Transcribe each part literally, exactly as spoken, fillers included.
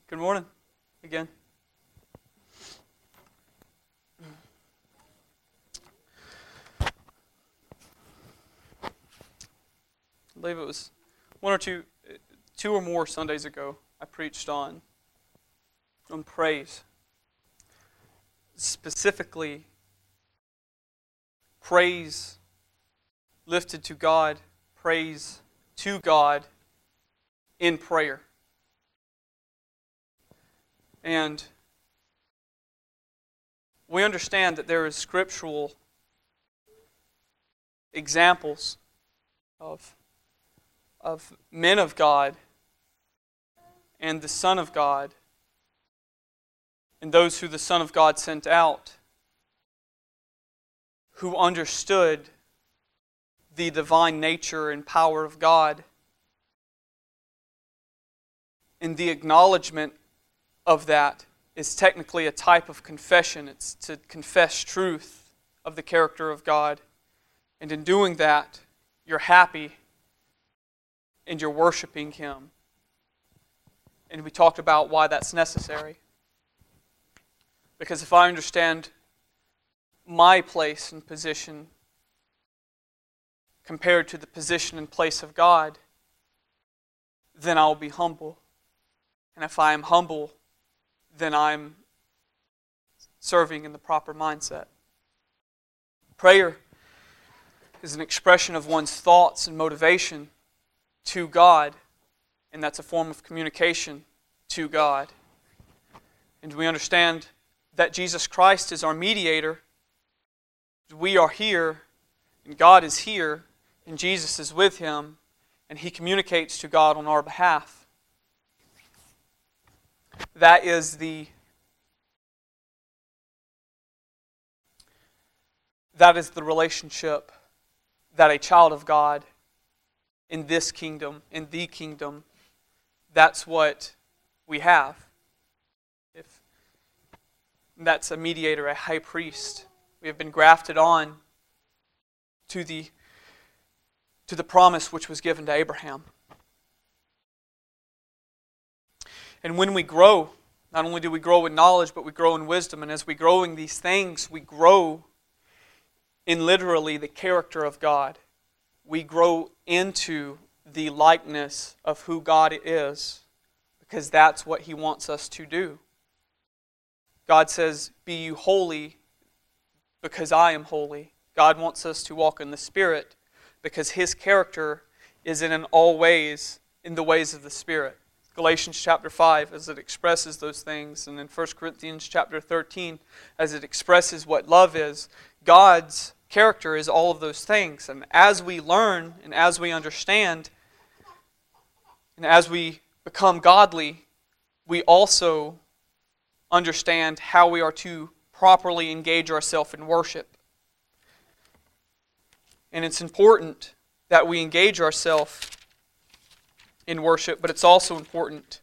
Good morning again. I believe it was one or two, two or more Sundays ago, I preached on, on praise. Specifically, praise lifted to God, praise to God in prayer. And we understand that there is scriptural examples of, of men of God and the Son of God and those who the Son of God sent out who understood the divine nature and power of God and the acknowledgement of that is technically a type of confession. It's to confess truth of the character of God. And in doing that, you're happy and you're worshiping Him. And we talked about why that's necessary. Because if I understand my place and position compared to the position and place of God, then I'll be humble. And if I am humble, then I'm serving in the proper mindset. Prayer is an expression of one's thoughts and motivation to God, and that's a form of communication to God. And we understand that Jesus Christ is our mediator. We are here, and God is here, and Jesus is with Him, and He communicates to God on our behalf. That is the that is the relationship that a child of God in this kingdom, in the kingdom, that's what we have. If that's a mediator, a high priest. We have been grafted on to the to the promise which was given to Abraham. And when we grow, not only do we grow in knowledge, but we grow in wisdom. And as we grow in these things, we grow in literally the character of God. We grow into the likeness of who God is, because that's what He wants us to do. God says, "Be you holy, because I am holy." God wants us to walk in the Spirit, because His character is in all ways in the ways of the Spirit. Galatians chapter five, as it expresses those things, and in First Corinthians chapter thirteen, as it expresses what love is. God's character is all of those things. And as we learn, and as we understand, and as we become godly, we also understand how we are to properly engage ourselves in worship. And it's important that we engage ourselves in worship, but it's also important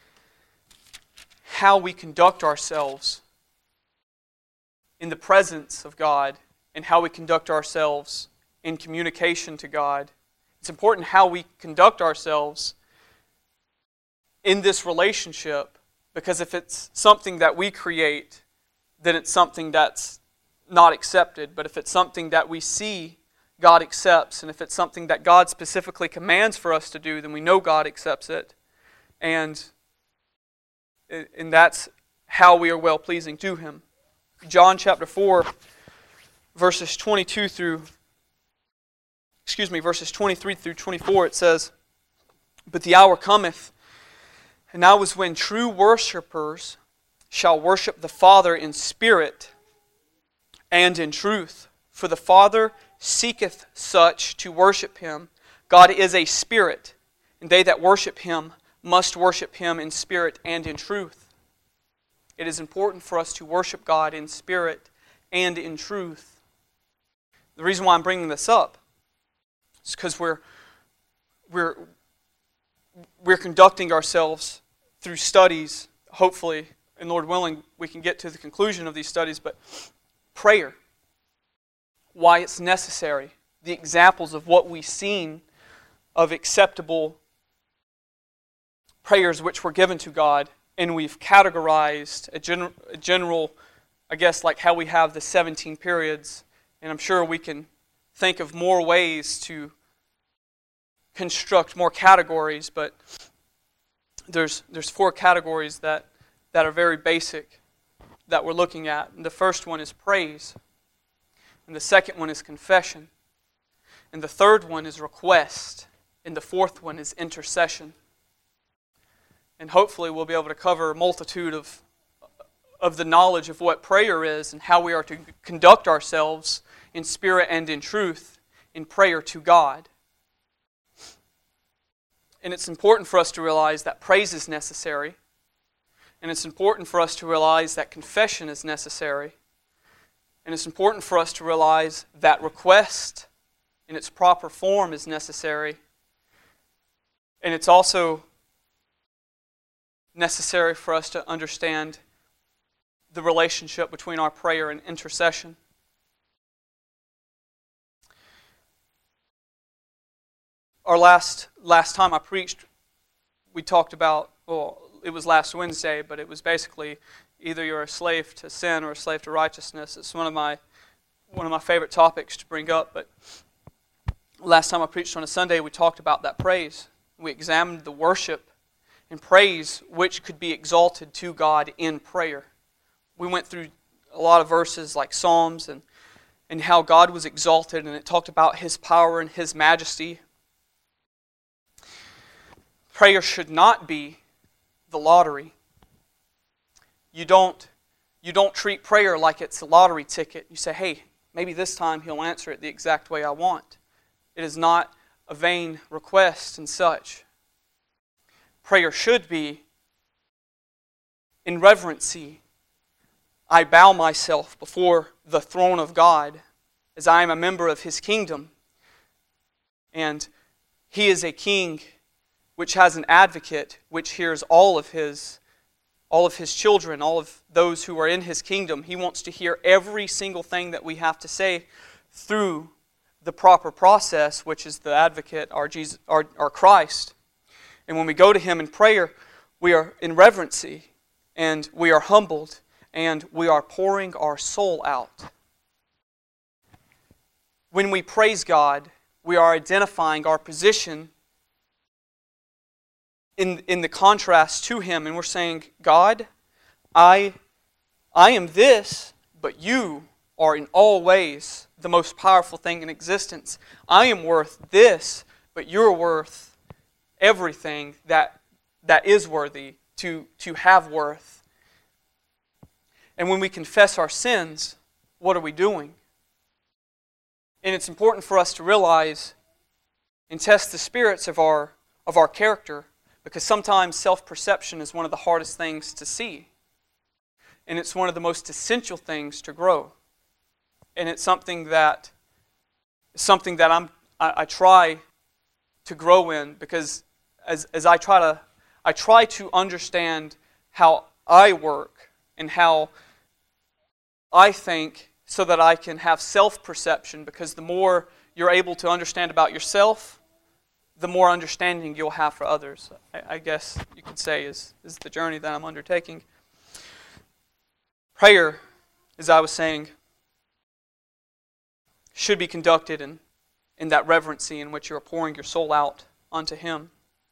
how we conduct ourselves in the presence of God and how we conduct ourselves in communication to God. It's important how we conduct ourselves in this relationship, because if it's something that we create, then it's something that's not accepted. But if it's something that we see God accepts, and if it's something that God specifically commands for us to do, then we know God accepts it. And, and that's how we are well-pleasing to Him. John chapter four, verses twenty-two through, excuse me, verses twenty-three through twenty-four, it says, "But the hour cometh, and now is when true worshipers shall worship the Father in spirit and in truth. For the Father seeketh such to worship Him. God is a spirit, and they that worship Him must worship Him in spirit and in truth." It is important for us to worship God in spirit and in truth. The reason why I'm bringing this up is because we're, we're, we're conducting ourselves through studies. Hopefully, and Lord willing, we can get to the conclusion of these studies, but prayer, why it's necessary, the examples of what we've seen of acceptable prayers which were given to God and we've categorized a, gen- a general, I guess, like how we have the seventeen periods, and I'm sure we can think of more ways to construct more categories, but there's there's four categories that, that are very basic that we're looking at. And the first one is praise, and the second one is confession, and the third one is request, and the fourth one is intercession. And hopefully we'll be able to cover a multitude of, of the knowledge of what prayer is and how we are to conduct ourselves in spirit and in truth in prayer to God. And it's important for us to realize that praise is necessary. And it's important for us to realize that confession is necessary. And it's important for us to realize that request in its proper form is necessary. And it's also necessary for us to understand the relationship between our prayer and intercession. Our last last time I preached, we talked about, well, it was last Wednesday, but it was basically either you're a slave to sin or a slave to righteousness. It's one of my one of my favorite topics to bring up. But last time I preached on a Sunday, we talked about that praise. We examined the worship and praise which could be exalted to God in prayer. We went through a lot of verses like Psalms and, and how God was exalted, and it talked about His power and His majesty. Prayer should not be the lottery. You don't, you don't treat prayer like it's a lottery ticket. You say, hey, maybe this time He'll answer it the exact way I want. It is not a vain request and such. Prayer should be in reverency. I bow myself before the throne of God as I am a member of His kingdom. And He is a king which has an advocate which hears all of His, all of His children, all of those who are in His kingdom. He wants to hear every single thing that we have to say through the proper process, which is the advocate, our Jesus, our, our Christ. And when we go to Him in prayer, we are in reverency, and we are humbled, and we are pouring our soul out. When we praise God, we are identifying our position in, in the contrast to Him, and we're saying, God, I, I am this, but You are in all ways the most powerful thing in existence. I am worth this, but You're worth everything that that is worthy to, to have worth. And when we confess our sins, what are we doing? And it's important for us to realize and test the spirits of our of our character, because sometimes self-perception is one of the hardest things to see. And it's one of the most essential things to grow. And it's something that something that I'm I, I try to grow in, because As, as I try to I try to understand how I work and how I think, so that I can have self-perception, because the more you're able to understand about yourself, the more understanding you'll have for others, I, I guess you could say is, is the journey that I'm undertaking. Prayer, as I was saying, should be conducted in, in that reverency in which you're pouring your soul out unto Him.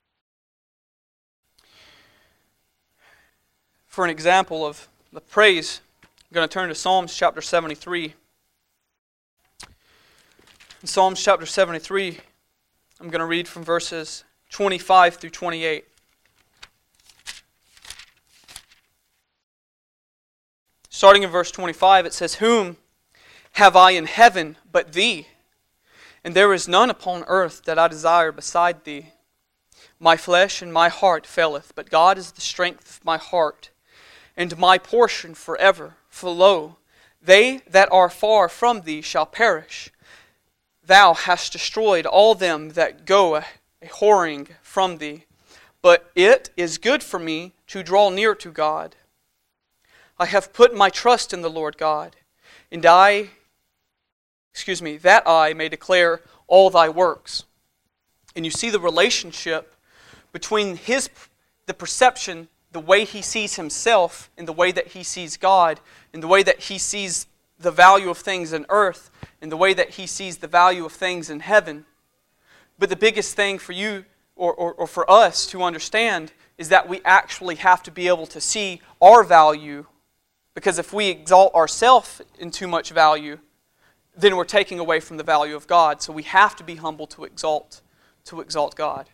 For an example of the praise, I'm going to turn to Psalms chapter seventy-three. In Psalms chapter seventy-three, I'm going to read from verses twenty-five through twenty-eight. Starting in verse twenty-five, it says, Whom have I in heaven but Thee? And there is none upon earth that I desire beside Thee. My flesh and my heart faileth, but God is the strength of my heart, and my portion forever. For lo, they that are far from Thee shall perish. Thou hast destroyed all them that go a whoring from Thee. But it is good for me to draw near to God. I have put my trust in the Lord God, and I, excuse me, that I may declare all Thy works. And you see the relationship between his the perception the way he sees himself, in the way that he sees God, in the way that he sees the value of things in earth, in the way that he sees the value of things in heaven. But the biggest thing for you or, or, or for us to understand is that we actually have to be able to see our value, because if we exalt ourselves in too much value, then we're taking away from the value of God. So we have to be humble to exalt, to exalt God.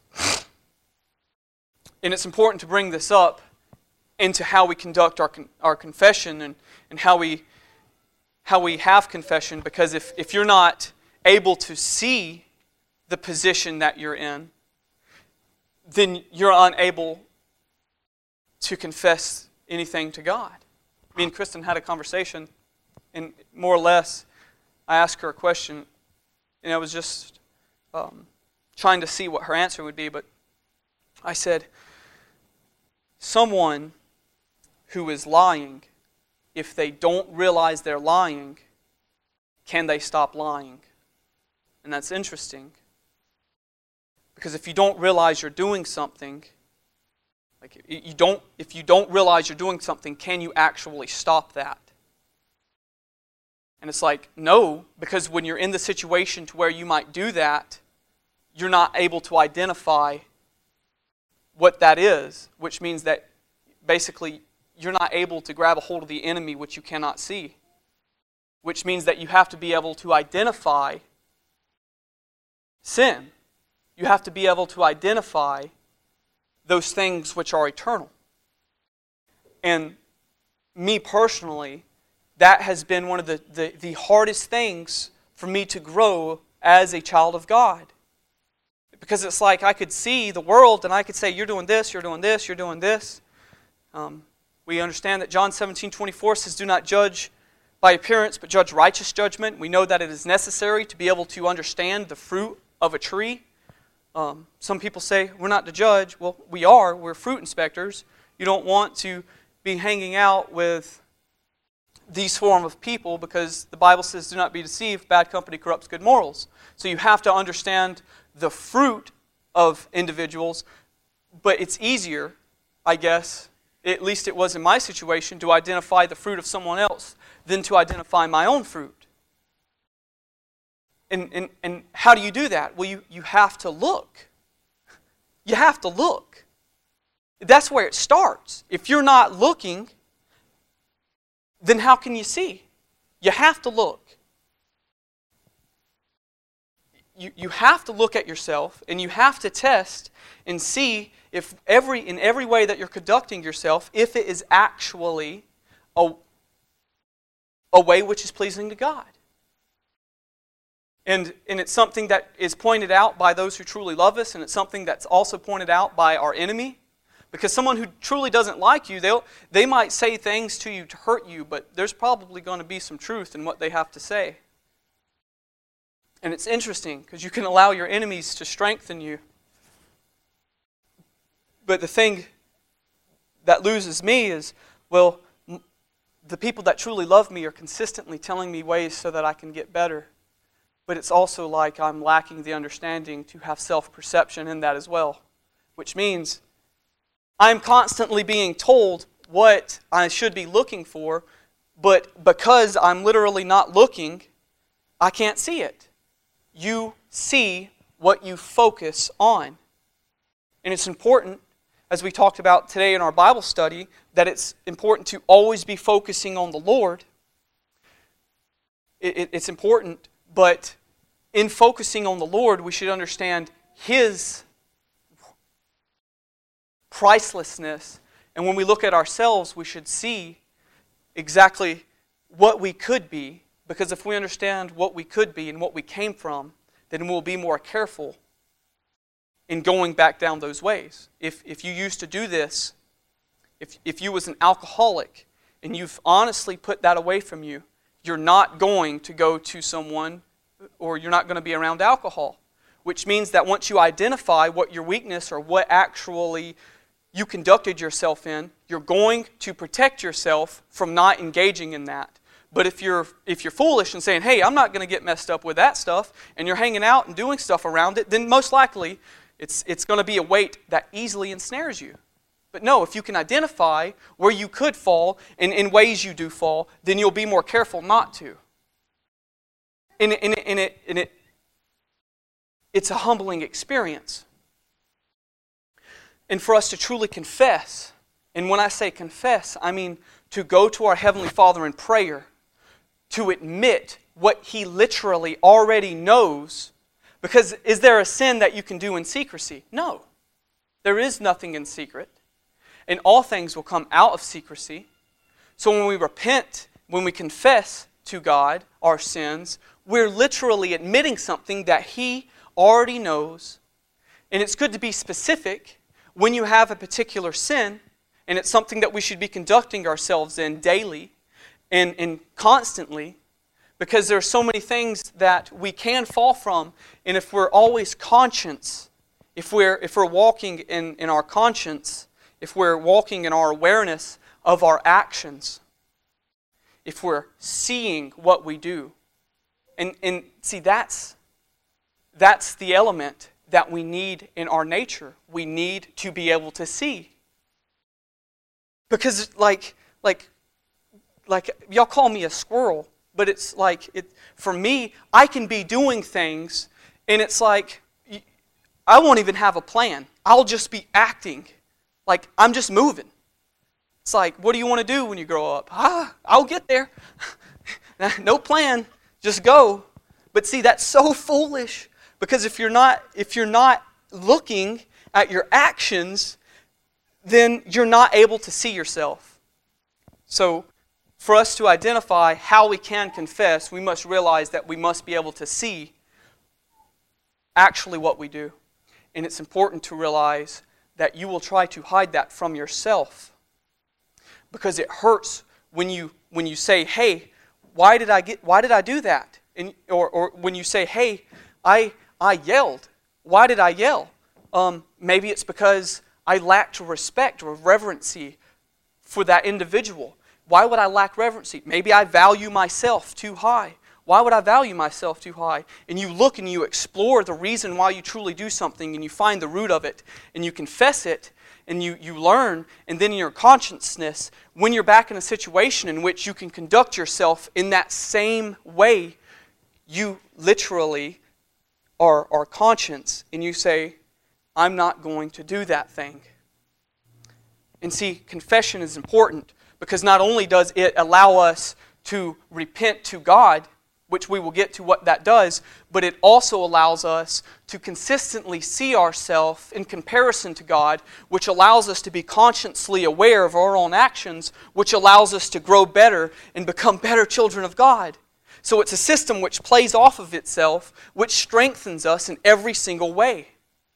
And it's important to bring this up into how we conduct our our confession and, and how we how we have confession, because if, if you're not able to see the position that you're in, then you're unable to confess anything to God. Me and Kristen had a conversation, and more or less, I asked her a question, and I was just um, trying to see what her answer would be, but I said, someone who is lying, if they don't realize they're lying, can they stop lying? And that's interesting. Because if you don't realize you're doing something, like you don't, if you don't realize you're doing something, can you actually stop that? And it's like, no, because when you're in the situation to where you might do that, you're not able to identify what that is, which means that basically you're not able to grab a hold of the enemy which you cannot see, which means that you have to be able to identify sin. You have to be able to identify those things which are eternal. And me personally, that has been one of the, the, the hardest things for me to grow as a child of God. Because it's like I could see the world and I could say, you're doing this, you're doing this, you're doing this. Um, we understand that John seventeen twenty-four says, do not judge by appearance, but judge righteous judgment. We know that it is necessary to be able to understand the fruit of a tree. Um, some people say, we're not to judge. Well, we are. We're fruit inspectors. You don't want to be hanging out with these form of people, because the Bible says, do not be deceived, bad company corrupts good morals. So you have to understand the fruit of individuals, but it's easier, I guess, at least it was in my situation, to identify the fruit of someone else than to identify my own fruit. And, and, and how do you do that? Well, you, you have to look. You have to look. That's where it starts. If you're not looking, then how can you see? You have to look. You, you have to look at yourself, and you have to test and see if every in every way that you're conducting yourself, if it is actually a, a way which is pleasing to God. And, and it's something that is pointed out by those who truly love us, and it's something that's also pointed out by our enemy. Because someone who truly doesn't like you, they'll, they might say things to you to hurt you, but there's probably going to be some truth in what they have to say. And it's interesting, because you can allow your enemies to strengthen you. But the thing that loses me is, well, the people that truly love me are consistently telling me ways so that I can get better. But it's also like I'm lacking the understanding to have self-perception in that as well. Which means I'm constantly being told what I should be looking for, but because I'm literally not looking, I can't see it. You see what you focus on. And it's important, as we talked about today in our Bible study, that it's important to always be focusing on the Lord. It, it, it's important, but in focusing on the Lord, we should understand His pricelessness. And when we look at ourselves, we should see exactly what we could be. Because if we understand what we could be and what we came from, then we'll be more careful in going back down those ways. If, if you used to do this, if, if you was an alcoholic and you've honestly put that away from you, you're not going to go to someone, or you're not going to be around alcohol. Which means that once you identify what your weakness or what actually you conducted yourself in, you're going to protect yourself from not engaging in that. But if you're if you're foolish and saying, hey, I'm not going to get messed up with that stuff, and you're hanging out and doing stuff around it, then most likely it's it's going to be a weight that easily ensnares you. But no, if you can identify where you could fall and in ways you do fall, then you'll be more careful not to. And, it, and, it, and, it, and it, it's a humbling experience. And for us to truly confess, and when I say confess, I mean to go to our Heavenly Father in prayer, to admit what He literally already knows. Because is there a sin that you can do in secrecy? No. There is nothing in secret. And all things will come out of secrecy. So when we repent, when we confess to God our sins, we're literally admitting something that He already knows. And it's good to be specific when you have a particular sin, and it's something that we should be conducting ourselves in daily and, and constantly, because there are so many things that we can fall from. And if we're always conscious, if we're, if we're walking in, in our conscience, if we're walking in our awareness of our actions, if we're seeing what we do, and, and see, that's, that's the element that we need in our nature. We need to be able to see. Because like, like, like y'all call me a squirrel, but it's like, it, for me, I can be doing things, and it's like, I won't even have a plan. I'll just be acting. Like, I'm just moving. It's like, what do you want to do when you grow up? Ah, I'll get there. No plan, just go. But see, that's so foolish. Because if you're not, if you're not looking at your actions, then you're not able to see yourself. So, for us to identify how we can confess, we must realize that we must be able to see actually what we do. And it's important to realize that you will try to hide that from yourself. Because it hurts when you when you say, "Hey, why did I get why did I do that?" And or or when you say, "Hey, I I yelled. Why did I yell?" Um, maybe it's because I lacked respect or reverency for that individual. Why would I lack reverency? Maybe I value myself too high. Why would I value myself too high? And you look and you explore the reason why you truly do something, and you find the root of it, and you confess it, and you, you learn, and then in your consciousness, when you're back in a situation in which you can conduct yourself in that same way, you literally are, are conscious, and you say, I'm not going to do that thing. And see, confession is important, because not only does it allow us to repent to God, which we will get to what that does, but it also allows us to consistently see ourselves in comparison to God, which allows us to be consciously aware of our own actions, which allows us to grow better and become better children of God. So it's a system which plays off of itself, which strengthens us in every single way.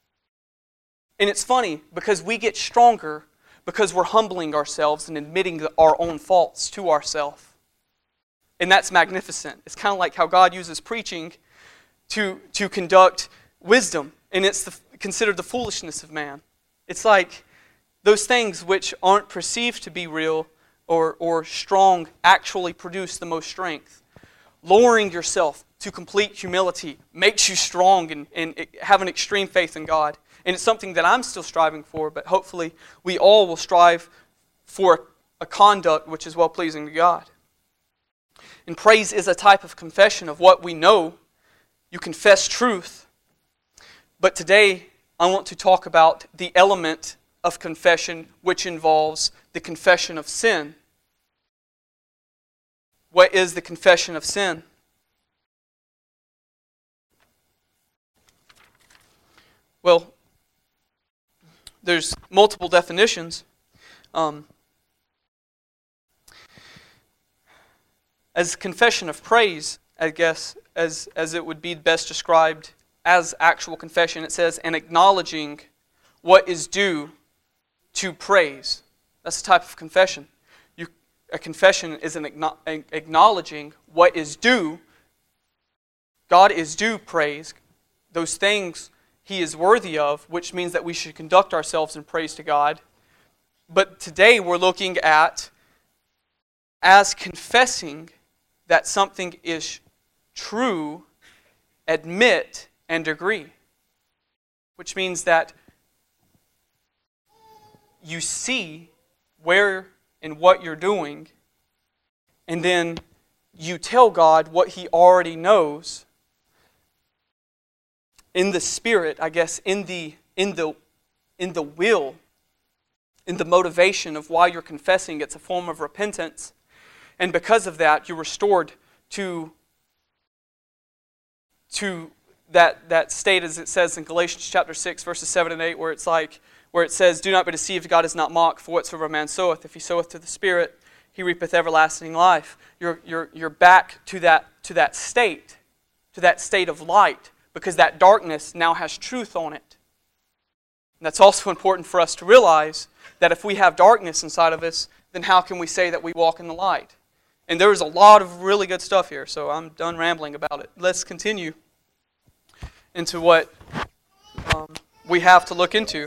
And it's funny, because we get stronger because we're humbling ourselves and admitting our own faults to ourselves. And that's magnificent. It's kind of like how God uses preaching to, to conduct wisdom. And it's the, considered the foolishness of man. It's like those things which aren't perceived to be real or, or strong actually produce the most strength. Lowering yourself to complete humility makes you strong and, and have an extreme faith in God. And it's something that I'm still striving for, but hopefully we all will strive for a conduct which is well-pleasing to God. And praise is a type of confession of what we know. You confess truth. But today, I want to talk about the element of confession which involves the confession of sin. What is the confession of sin? Well, there's multiple definitions. Um, as confession of praise, I guess, as, as it would be best described as actual confession, it says, and acknowledging what is due to praise. That's a type of confession. You, a confession is an acknowledging what is due. God is due praise. Those things He is worthy of, which means that we should conduct ourselves in praise to God. But today we're looking at as confessing that something is true, admit, and agree. Which means that you see where and what you're doing, and then you tell God what He already knows in the Spirit, I guess, in the in the in the will, in the motivation of why you're confessing. It's a form of repentance. And because of that, you're restored to, to that, that state, as it says in Galatians chapter six, verses seven and eight, where it's like, where it says, "Do not be deceived, God is not mocked, for whatsoever a man soweth, if he soweth to the Spirit, he reapeth everlasting life." You're, you're, you're back to that, to that state, to that state of light, because that darkness now has truth on it. And that's also important for us to realize that if we have darkness inside of us, then how can we say that we walk in the light? And there's a lot of really good stuff here, so I'm done rambling about it. Let's continue into what um, we have to look into.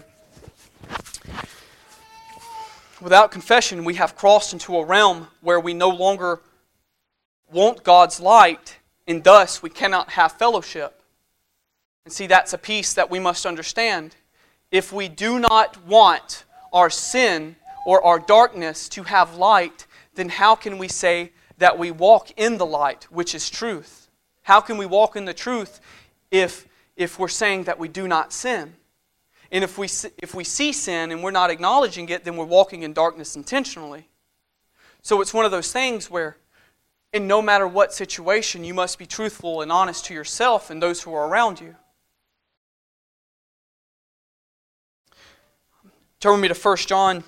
Without confession, we have crossed into a realm where we no longer want God's light, and thus we cannot have fellowship. And see, that's a piece that we must understand. If we do not want our sin or our darkness to have light, then how can we say that we walk in the light, which is truth? How can we walk in the truth if, if we're saying that we do not sin? And if we, if we see sin and we're not acknowledging it, then we're walking in darkness intentionally. So it's one of those things where in no matter what situation, you must be truthful and honest to yourself and those who are around you. Turn with me to First John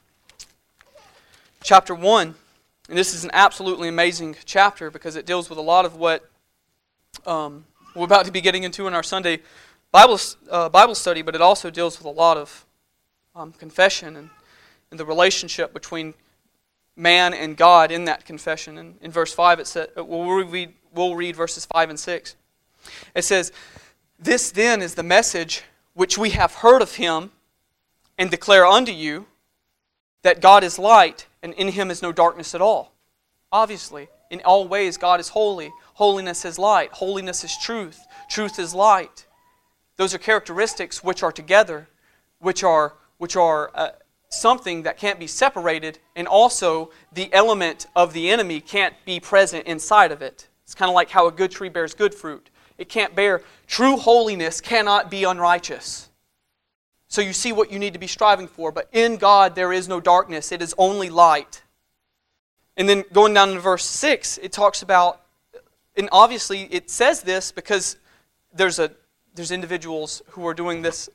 chapter one. And this is an absolutely amazing chapter because it deals with a lot of what um, we're about to be getting into in our Sunday Bible, uh, Bible study, but it also deals with a lot of um, confession and, and the relationship between man and God in that confession. And in verse five, it says, we'll read, we'll read verses five and six. It says, "This then is the message which we have heard of Him and declare unto you, that God is light, and in Him is no darkness at all." Obviously, in all ways, God is holy. Holiness is light. Holiness is truth. Truth is light. Those are characteristics which are together, which are, which are uh, something that can't be separated, and also the element of the enemy can't be present inside of it. It's kind of like how a good tree bears good fruit. It can't bear, true holiness cannot be unrighteous. So you see what you need to be striving for. But in God there is no darkness. It is only light. And then going down to verse six, it talks about, and obviously it says this because there's a there's individuals who are doing this,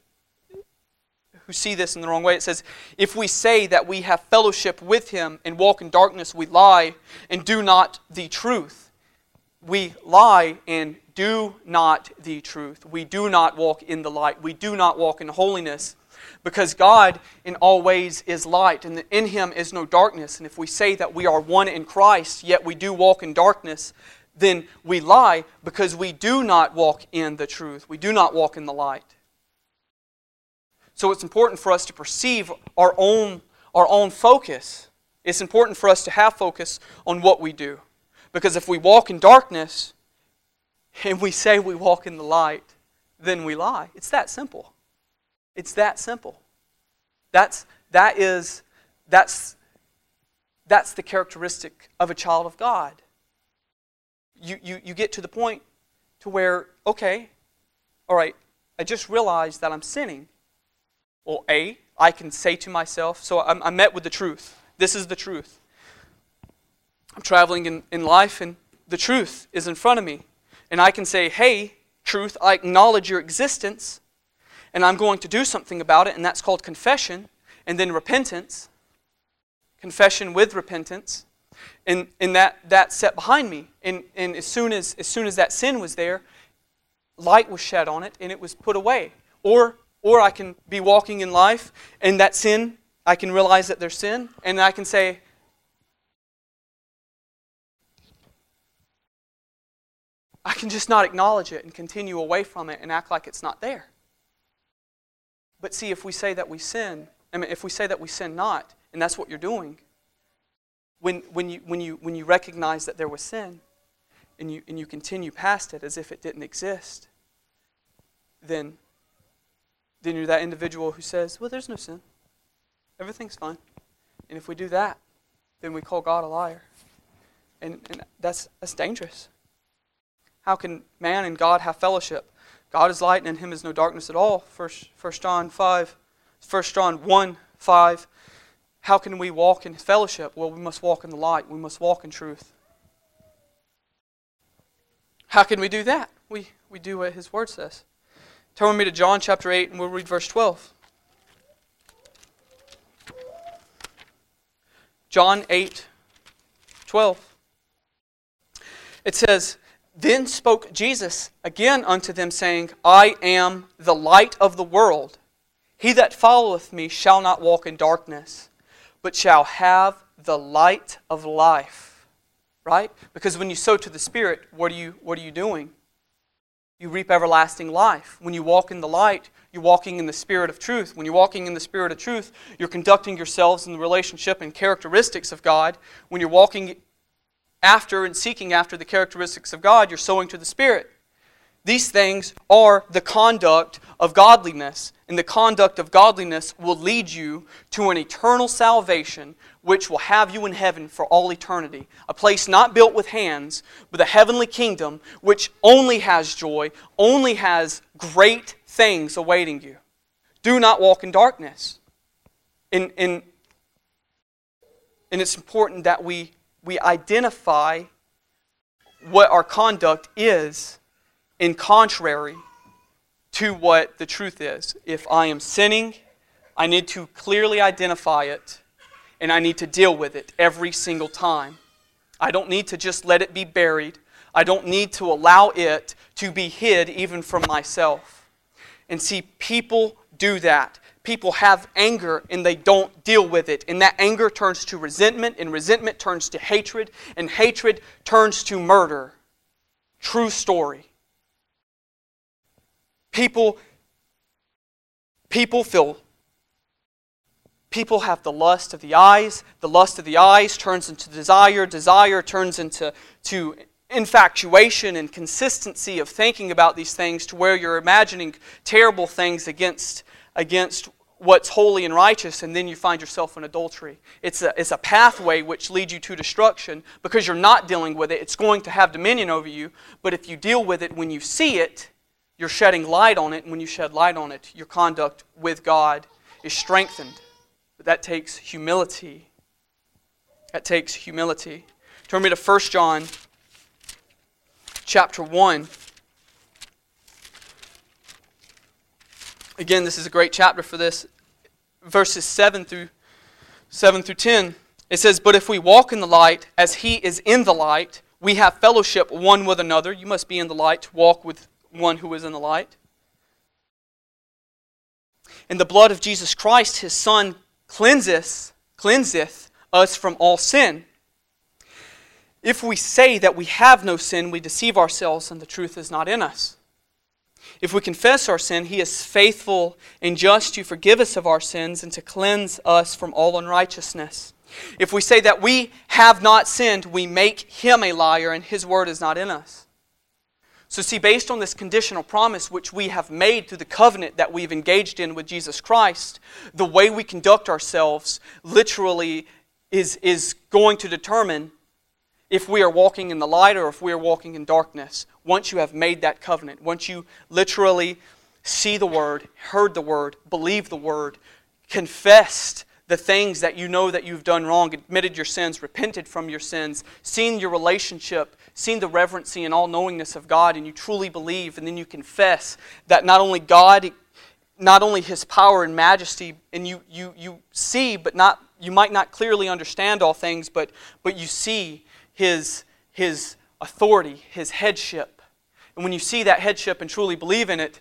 who see this in the wrong way. It says, "If we say that we have fellowship with Him and walk in darkness, we lie and do not the truth." We lie and do not the truth. We do not walk in the light. We do not walk in holiness. Because God in all ways is light, and in Him is no darkness. And if we say that we are one in Christ, yet we do walk in darkness, then we lie because we do not walk in the truth. We do not walk in the light. So it's important for us to perceive our own, our own focus. It's important for us to have focus on what we do. Because if we walk in darkness and we say we walk in the light, then we lie. It's that simple. It's that simple. That's, that is, that's, that's the characteristic of a child of God. You, you, you get to the point to where, okay, all right, I just realized that I'm sinning. Well, A, I can say to myself, so I'm, I'm met with the truth. This is the truth. I'm traveling in, in life and the truth is in front of me. And I can say, hey, truth, I acknowledge your existence and I'm going to do something about it, and that's called confession, and then repentance. Confession with repentance. And, and that, that set behind me. And, and as soon as, as soon as that sin was there, light was shed on it and it was put away. Or, or I can be walking in life and that sin, I can realize that there's sin, and I can say, I can just not acknowledge it and continue away from it and act like it's not there. But see, if we say that we sin, I mean, if we say that we sin not, and that's what you're doing, when, when, you, when, you, when you recognize that there was sin, and you, and you continue past it as if it didn't exist, then, then you're that individual who says, well, there's no sin. Everything's fine. And if we do that, then we call God a liar. And, and that's that's dangerous. How can man and God have fellowship? God is light and in him is no darkness at all. First, First John five, First John one, five. How can we walk in fellowship? Well, we must walk in the light. We must walk in truth. How can we do that? We, we do what His Word says. Turn with me to John chapter eight and we'll read verse twelve. John eight, twelve. It says, Then spoke Jesus again unto them, saying, I am the light of the world. He that followeth me shall not walk in darkness, but shall have the light of life. Right? Because when you sow to the Spirit, what are you, what are you doing? You reap everlasting life. When you walk in the light, you're walking in the Spirit of truth. When you're walking in the Spirit of truth, you're conducting yourselves in the relationship and characteristics of God. When you're walking after and seeking after the characteristics of God, you're sowing to the Spirit. These things are the conduct of godliness, and the conduct of godliness will lead you to an eternal salvation which will have you in heaven for all eternity. A place not built with hands, but a heavenly kingdom which only has joy, only has great things awaiting you. Do not walk in darkness. And, and, and it's important that we, we identify what our conduct is in contrary to what the truth is. If I am sinning, I need to clearly identify it, and I need to deal with it every single time. I don't need to just let it be buried. I don't need to allow it to be hid even from myself. And see, people do that. People have anger and they don't deal with it. And that anger turns to resentment, and resentment turns to hatred, and hatred turns to murder. True story. People, people feel, people have the lust of the eyes. The lust of the eyes turns into desire. Desire turns into to infatuation and consistency of thinking about these things to where you're imagining terrible things against, against what's holy and righteous, and then you find yourself in adultery. It's a, it's a pathway which leads you to destruction because you're not dealing with it. It's going to have dominion over you, but if you deal with it when you see it, you're shedding light on it, and when you shed light on it, your conduct with God is strengthened. But that takes humility. That takes humility. Turn me to First John chapter one. Again, this is a great chapter for this. Verses seven through seven through ten. It says, But if we walk in the light, as He is in the light, we have fellowship one with another. You must be in the light to walk with one who is in the light. And the blood of Jesus Christ, His Son, cleanseth, cleanseth us from all sin. If we say that we have no sin, we deceive ourselves, and the truth is not in us. If we confess our sin, He is faithful and just to forgive us of our sins and to cleanse us from all unrighteousness. If we say that we have not sinned, we make Him a liar, and His word is not in us. So see, based on this conditional promise which we have made through the covenant that we've engaged in with Jesus Christ, the way we conduct ourselves literally is, is going to determine if we are walking in the light or if we are walking in darkness. Once you have made that covenant, once you literally see the Word, heard the Word, believed the Word, confessed the things that you know that you've done wrong, admitted your sins, repented from your sins, seen your relationship, seen the reverency and all-knowingness of God, and you truly believe, and then you confess that not only God, not only His power and majesty, and you you you see, but not you might not clearly understand all things, but but you see His His authority, His headship. And when you see that headship and truly believe in it,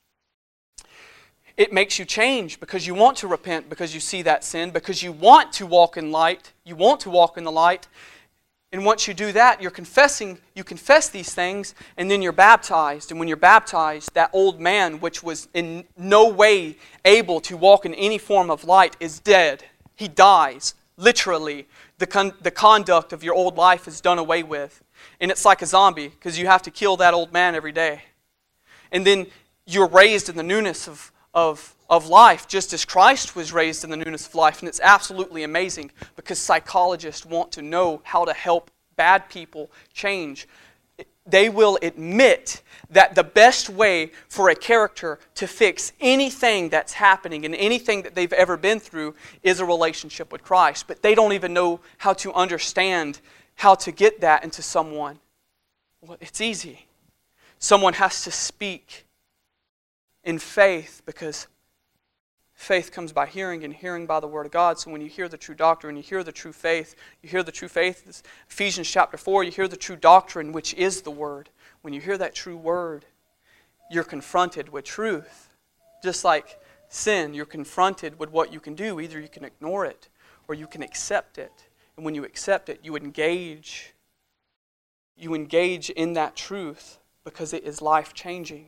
it makes you change because you want to repent because you see that sin, because you want to walk in light, you want to walk in the light. And once you do that, you're confessing, you confess these things, and then you're baptized. And when you're baptized, that old man, which was in no way able to walk in any form of light, is dead. He dies. Literally, the, con- the conduct of your old life is done away with. And it's like a zombie, because you have to kill that old man every day. And then you're raised in the newness of, of, of life, just as Christ was raised in the newness of life. And it's absolutely amazing because psychologists want to know how to help bad people change. They will admit that the best way for a character to fix anything that's happening and anything that they've ever been through is a relationship with Christ. But they don't even know how to understand how to get that into someone. Well, it's easy. Someone has to speak in faith, because faith comes by hearing, and hearing by the Word of God. So when you hear the true doctrine, you hear the true faith, you hear the true faith, Ephesians chapter four, you hear the true doctrine, which is the Word. When you hear that true Word, you're confronted with truth. Just like sin, you're confronted with what you can do. Either you can ignore it, or you can accept it. And when you accept it, you engage. You engage in that truth because it is life-changing.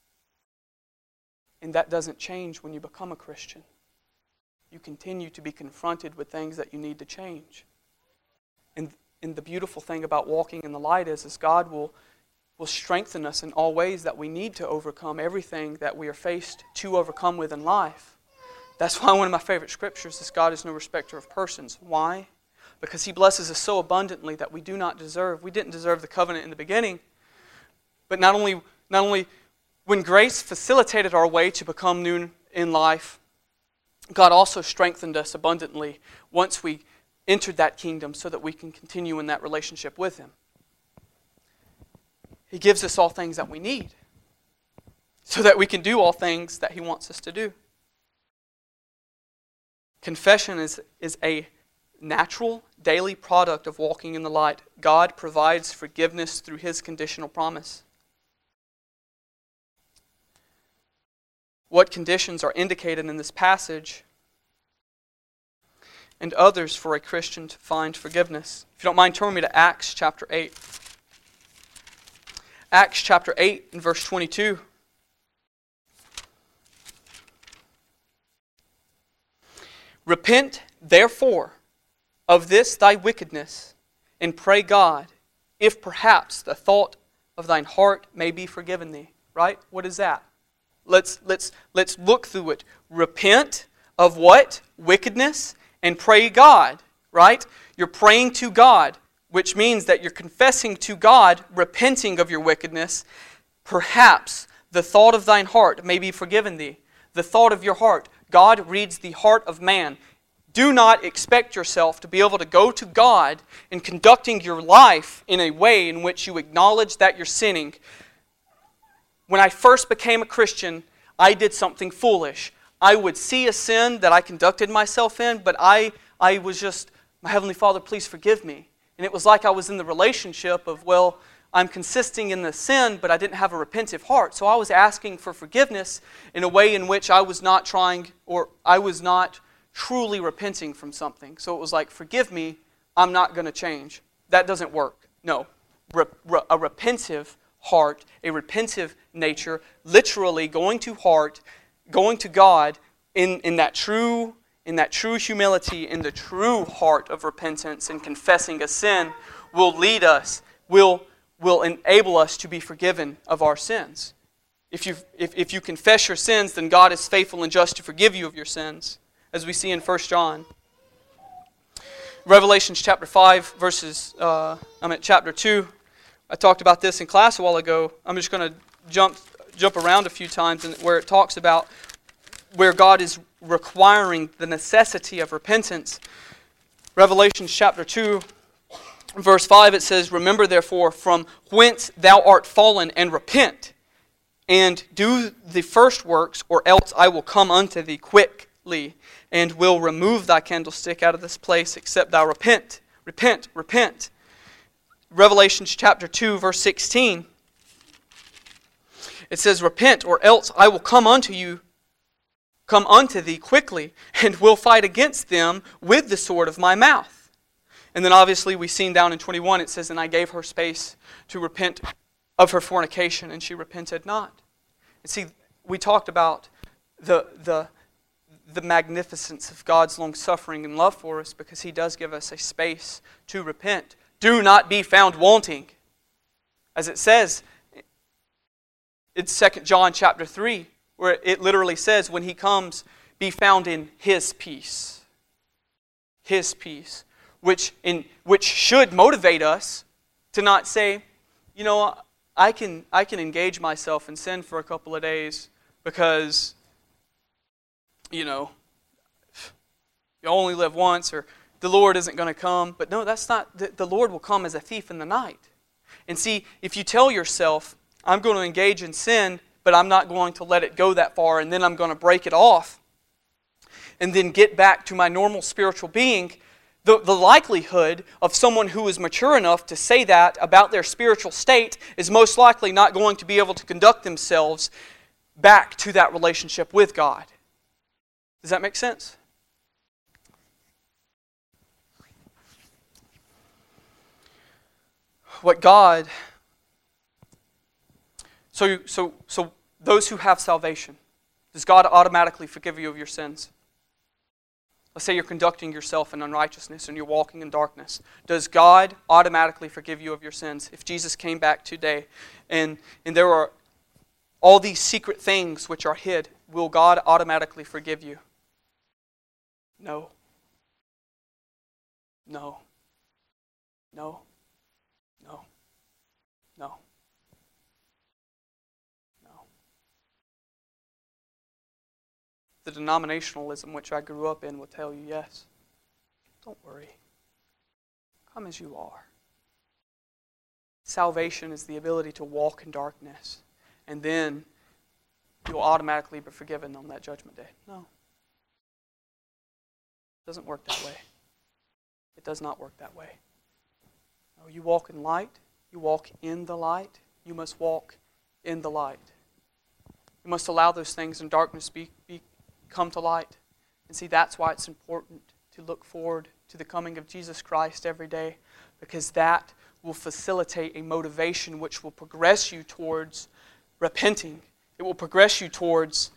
And that doesn't change when you become a Christian. You continue to be confronted with things that you need to change. And, and the beautiful thing about walking in the light is, is God will, will strengthen us in all ways that we need to overcome everything that we are faced to overcome with in life. That's why one of my favorite scriptures is God is no respecter of persons. Why? Because He blesses us so abundantly that we do not deserve. We didn't deserve the covenant in the beginning. But not only, not only when grace facilitated our way to become new in life, God also strengthened us abundantly once we entered that kingdom so that we can continue in that relationship with Him. He gives us all things that we need so that we can do all things that He wants us to do. Confession is, is a natural, daily product of walking in the light. God provides forgiveness through His conditional promise. What conditions are indicated in this passage and others for a Christian to find forgiveness? If you don't mind, turn me to Acts chapter eight. Acts chapter eight and verse twenty-two. Repent, therefore, of this thy wickedness, and pray God, if perhaps the thought of thine heart may be forgiven thee. Right? What is that? Let's, let's, let's look through it. Repent of what? Wickedness, and pray God. Right? You're praying to God, which means that you're confessing to God, repenting of your wickedness. Perhaps the thought of thine heart may be forgiven thee. The thought of your heart. God reads the heart of man. Do not expect yourself to be able to go to God in conducting your life in a way in which you acknowledge that you're sinning. When I first became a Christian, I did something foolish. I would see a sin that I conducted myself in, but I, I was just, my Heavenly Father, please forgive me. And it was like I was in the relationship of, well, I'm consisting in the sin, but I didn't have a repentive heart. So I was asking for forgiveness in a way in which I was not trying, or I was not truly repenting from something. So it was like, forgive me, I'm not going to change. That doesn't work. No. Re- re- a repentive heart, a repentive nature, literally going to heart, going to God in, in that true in that true humility, in the true heart of repentance and confessing a sin will lead us, will, will enable us to be forgiven of our sins. If you, if, if you confess your sins, then God is faithful and just to forgive you of your sins, as we see in First John. Revelation chapter five, verses, uh, I'm at chapter two. I talked about this in class a while ago. I'm just going to jump jump around a few times and where it talks about where God is requiring the necessity of repentance. Revelation chapter two, verse five, it says, Remember therefore from whence thou art fallen, and repent, and do the first works, or else I will come unto thee quickly, and will remove thy candlestick out of this place, except thou repent. Repent, repent. Revelation chapter two, verse sixteen, it says, Repent, or else I will come unto you, come unto thee quickly, and will fight against them with the sword of my mouth. And then obviously we've seen down in twenty-one, it says, And I gave her space to repent of her fornication, and she repented not. And see, we talked about the, the, the magnificence of God's long-suffering and love for us because He does give us a space to repent. Do not be found wanting. As it says in Second John chapter three, where it literally says, when He comes, be found in His peace. His peace. Which, in, which should motivate us to not say, you know, I can, I can engage myself in sin for a couple of days because, you know, you only live once, or the Lord isn't going to come. But no, that's not, the, the Lord will come as a thief in the night. And see, if you tell yourself, I'm going to engage in sin, but I'm not going to let it go that far, and then I'm going to break it off, and then get back to my normal spiritual being, the, the likelihood of someone who is mature enough to say that about their spiritual state is most likely not going to be able to conduct themselves back to that relationship with God. Does that make sense? What God... So, so, so those who have salvation, does God automatically forgive you of your sins? Let's say you're conducting yourself in unrighteousness and you're walking in darkness. Does God automatically forgive you of your sins? If Jesus came back today and, and there are all these secret things which are hid, will God automatically forgive you? No. No. No. No. No. The denominationalism which I grew up in will tell you, yes, don't worry. Come as you are. Salvation is the ability to walk in darkness, and then you'll automatically be forgiven on that judgment day. No. It doesn't work that way. It does not work that way. No, you walk in light. You walk in the light. You must walk in the light. You must allow those things in darkness be, be come to light. And see, that's why it's important to look forward to the coming of Jesus Christ every day, because that will facilitate a motivation which will progress you towards repenting. It will progress you towards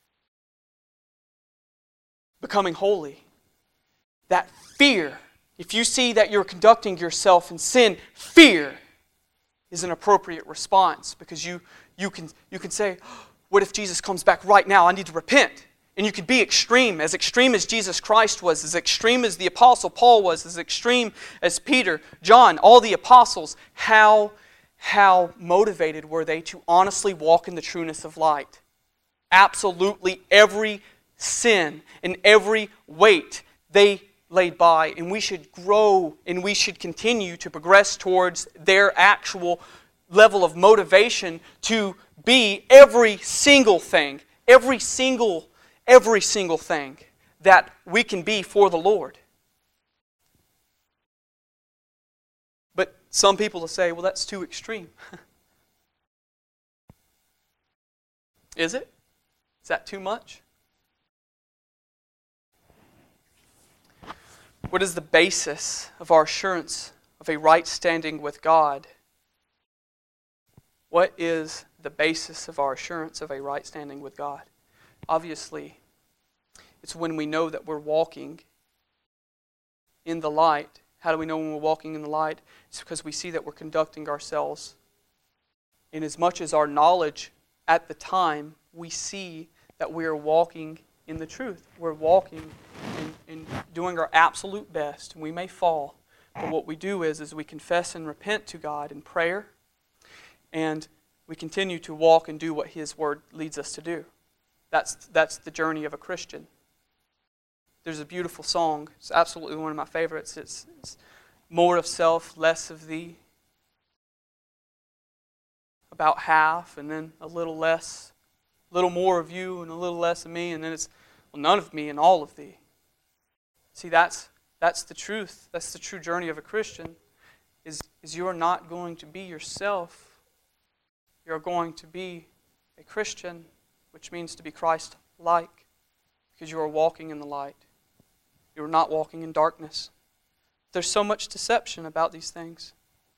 becoming holy. That fear, if you see that you're conducting yourself in sin, fear is an appropriate response, because you, you, can, you can say, what if Jesus comes back right now? I need to repent. And you could be extreme, as extreme as Jesus Christ was, as extreme as the Apostle Paul was, as extreme as Peter, John, all the apostles. How, how motivated were they to honestly walk in the trueness of light? Absolutely every sin and every weight they laid by. And we should grow and we should continue to progress towards their actual level of motivation to be every single thing, every single Every single thing that we can be for the Lord. But some people will say, well, that's too extreme. Is it? Is that too much? What is the basis of our assurance of a right standing with God? What is the basis of our assurance of a right standing with God? Obviously, it's when we know that we're walking in the light. How do we know when we're walking in the light? It's because we see that we're conducting ourselves. In as much as our knowledge at the time, we see that we are walking in the truth. We're walking and, and doing our absolute best. And we may fall, but what we do is, is we confess and repent to God in prayer, and we continue to walk and do what His Word leads us to do. That's, that's the journey of a Christian. There's a beautiful song. It's absolutely one of my favorites. It's, it's more of self, less of thee. About half, and then a little less, a little more of you and a little less of me, and then it's well, none of me and all of thee. See, that's that's the truth. That's the true journey of a Christian, is, is you're not going to be yourself. You're going to be a Christian, which means to be Christ-like, because you are walking in the light. You are not walking in darkness. There's so much deception about these things.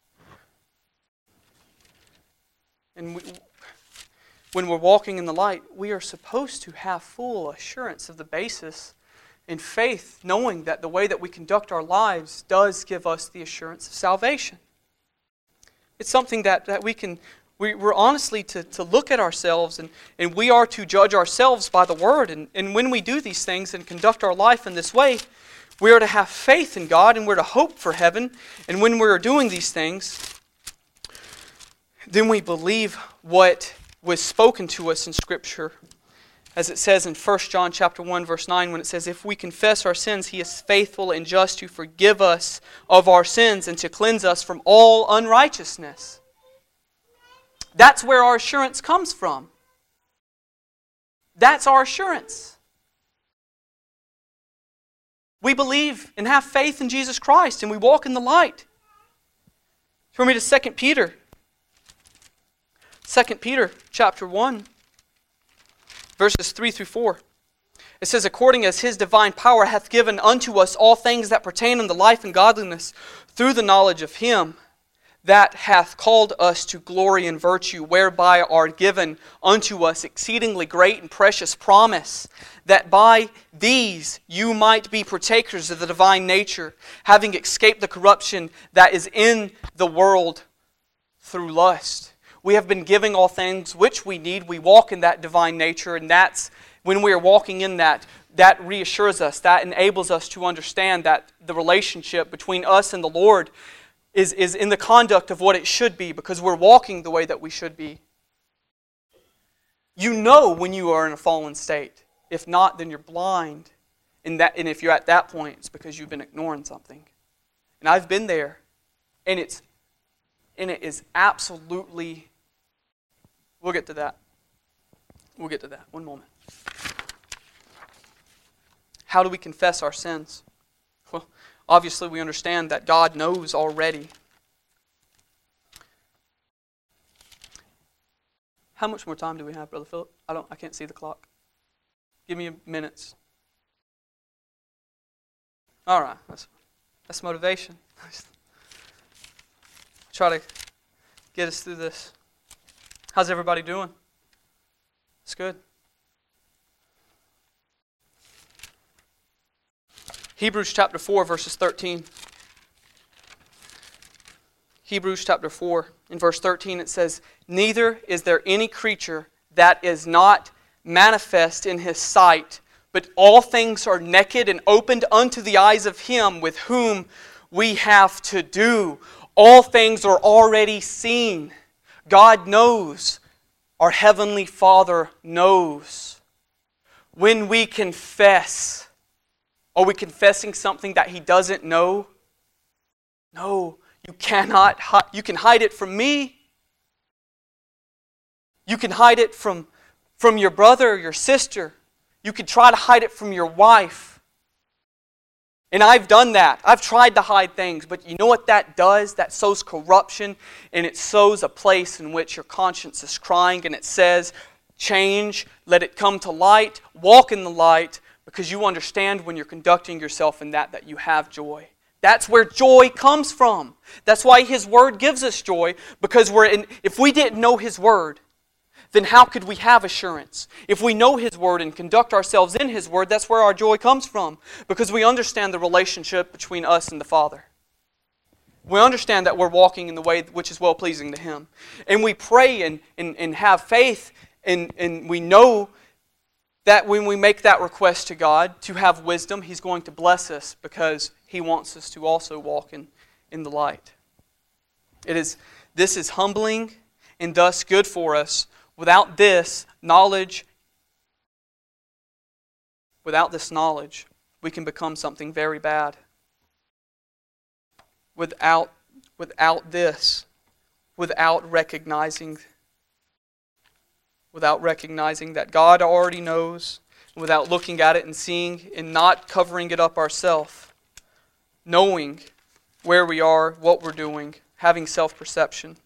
And we, when we're walking in the light, we are supposed to have full assurance of the basis in faith, knowing that the way that we conduct our lives does give us the assurance of salvation. It's something that, that we can We, we're honestly to, to look at ourselves, and, and we are to judge ourselves by the Word. And, and when we do these things and conduct our life in this way, we are to have faith in God, and we're to hope for heaven. And when we're doing these things, then we believe what was spoken to us in Scripture. As it says in First John chapter one, verse nine, when it says, if we confess our sins, He is faithful and just to forgive us of our sins and to cleanse us from all unrighteousness. That's where our assurance comes from. That's our assurance. We believe and have faith in Jesus Christ, and we walk in the light. Turn me to Second Peter. Second Peter chapter one, verses three through four. It says, according as His divine power hath given unto us all things that pertain unto life and godliness, through the knowledge of Him that hath called us to glory and virtue, whereby are given unto us exceedingly great and precious promise, that by these you might be partakers of the divine nature, having escaped the corruption that is in the world through lust. We have been given all things which we need. We walk in that divine nature, and that's when we are walking in that, that reassures us, that enables us to understand that the relationship between us and the Lord is, is in the conduct of what it should be, because we're walking the way that we should be. You know when you are in a fallen state. If not, then you're blind. And, that, and if you're at that point, it's because you've been ignoring something. And I've been there, and it's and it is absolutely, we'll get to that. We'll get to that. One moment. How do we confess our sins? Well, obviously we understand that God knows already. How much more time do we have, Brother Philip? I don't I can't see the clock. Give me minutes. All right. That's, that's motivation. Try to get us through this. How's everybody doing? It's good. Hebrews chapter four, verses thirteen. Hebrews chapter four, in verse thirteen, it says, neither is there any creature that is not manifest in His sight, but all things are naked and opened unto the eyes of Him with whom we have to do. All things are already seen. God knows. Our Heavenly Father knows. When we confess, are we confessing something that He doesn't know? No, you cannot. You can hide it from me. You can hide it from, from your brother or your sister. You can try to hide it from your wife. And I've done that. I've tried to hide things, but you know what that does? That sows corruption, and it sows a place in which your conscience is crying, and it says, change, let it come to light, walk in the light, because you understand when you're conducting yourself in that, that you have joy. That's where joy comes from. That's why His Word gives us joy, because we're in, if we didn't know His Word, then how could we have assurance? If we know His Word and conduct ourselves in His Word, that's where our joy comes from, because we understand the relationship between us and the Father. We understand that we're walking in the way which is well-pleasing to Him. And we pray and, and, and have faith, and, and we know that when we make that request to God to have wisdom, He's going to bless us, because He wants us to also walk in, in the light. It is, this is humbling and thus good for us. Without this knowledge, without this knowledge, we can become something very bad. Without, without this, without recognizing, without recognizing that God already knows, without looking at it and seeing and not covering it up ourselves, knowing where we are, what we're doing, having self-perception.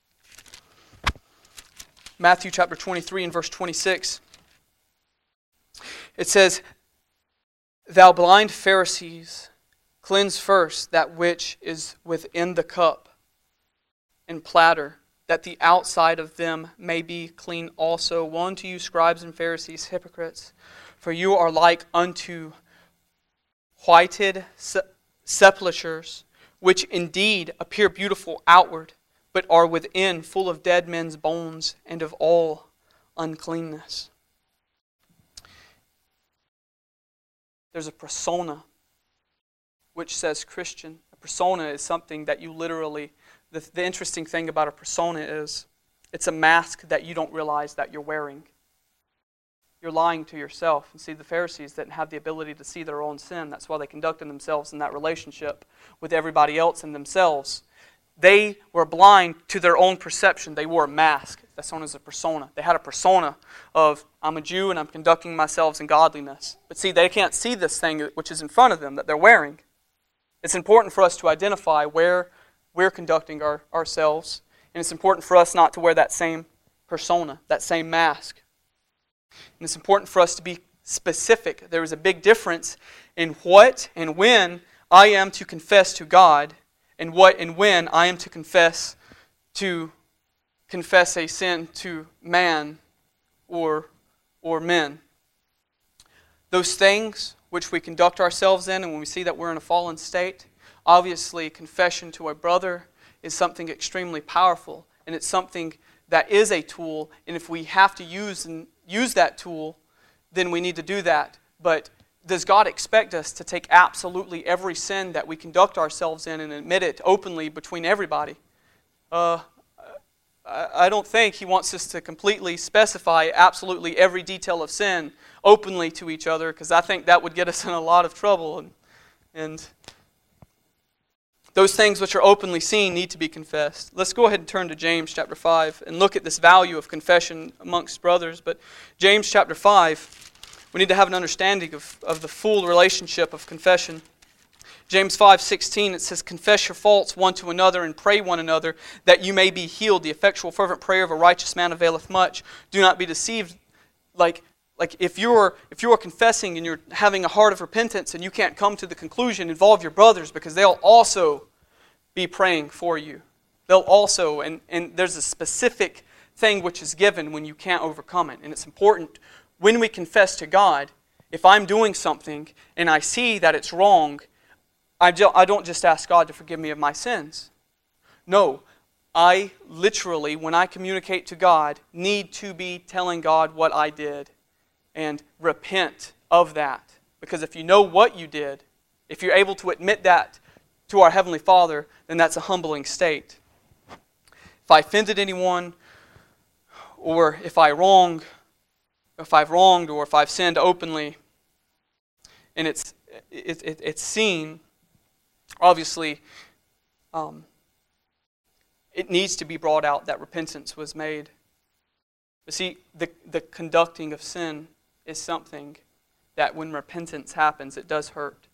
Matthew chapter twenty-three and verse twenty-six. It says, thou blind Pharisees, cleanse first that which is within the cup and platter, that the outside of them may be clean also. Woe unto you, scribes and Pharisees, hypocrites, for you are like unto whited sepulchres, which indeed appear beautiful outward, but are within full of dead men's bones and of all uncleanness. There's a persona which says Christian. A persona is something that you literally, the, the interesting thing about a persona is it's a mask that you don't realize that you're wearing. You're lying to yourself. And see, the Pharisees didn't have the ability to see their own sin. That's why they conducted themselves in that relationship with everybody else and themselves. They were blind to their own perception. They wore a mask. That's known as a persona. They had a persona of, I'm a Jew and I'm conducting myself in godliness. But see, they can't see this thing which is in front of them that they're wearing. It's important for us to identify where we're conducting our, ourselves. And it's important for us not to wear that same persona, that same mask. And it's important for us to be specific. There is a big difference in what and when I am to confess to God and what and when I am to confess to confess a sin to man or, or men. Those things which we conduct ourselves in, and when we see that we're in a fallen state, obviously confession to a brother is something extremely powerful, and it's something that is a tool, and if we have to use and use that tool, then we need to do that. But does God expect us to take absolutely every sin that we conduct ourselves in and admit it openly between everybody? Uh, I don't think He wants us to completely specify absolutely every detail of sin openly to each other, because I think that would get us in a lot of trouble. And, and those things which are openly seen need to be confessed. Let's go ahead and turn to James chapter five and look at this value of confession amongst brothers. But James chapter five, we need to have an understanding of, of the full relationship of confession. James five sixteen, it says, confess your faults one to another and pray one another that you may be healed. The effectual fervent prayer of a righteous man availeth much. Do not be deceived. Like, like if you're if you are confessing and you're having a heart of repentance and you can't come to the conclusion, involve your brothers, because they'll also be praying for you. They'll also, and, and there's a specific thing which is given when you can't overcome it. And it's important when we confess to God, if I'm doing something and I see that it's wrong, I don't just ask God to forgive me of my sins. No, I literally, when I communicate to God, need to be telling God what I did and repent of that. Because if you know what you did, if you're able to admit that to our Heavenly Father, then that's a humbling state. If I offended anyone, or if I wrong, if I've wronged, or if I've sinned openly, and it's it, it, it's seen, obviously, um, it needs to be brought out that repentance was made. But see, the, the conducting of sin is something that when repentance happens, it does hurt.